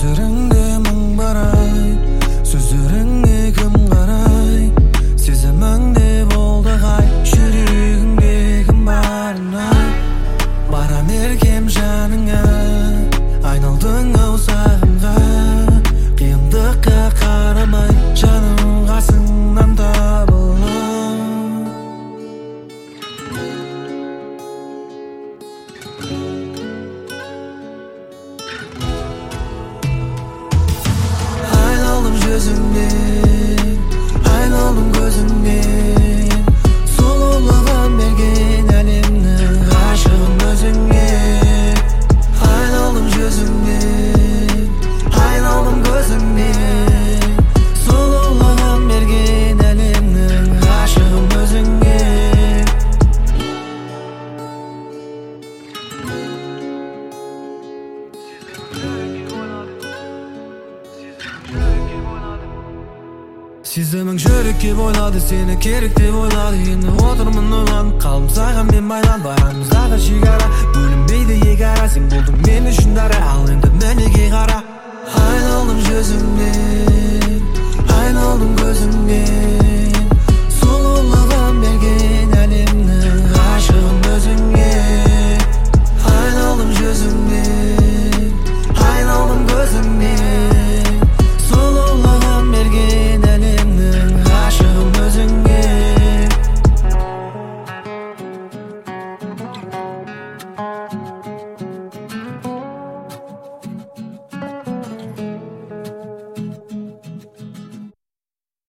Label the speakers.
Speaker 1: Gözlerinde мың барай, сөздеріңе кім қарай, сезіміңде болды ғай, жүрегіңде кім барына. Барам еркем жаныңа, айналдың ау сағымға, қиындыққа қарамай, жаным қасыңнан табылам. Айналдым жүзіңнен, айналдым көзіңнен, сұлулығын берген әлемнің ғашығым өзіңе. Айналдым жүзіңнен, айналдым көзіңнен, сұлулығын берген әлемнің ғашығым өзіңе. Сезімің жүрекке бойлады, сені керек деп ойлады. Енді отырмын ойланып, қалдым саған мен байланып. Арамыздағы шекара бөлінбейді екі ара, сен болдың мен үшін дара. Ал енді мінеки қара,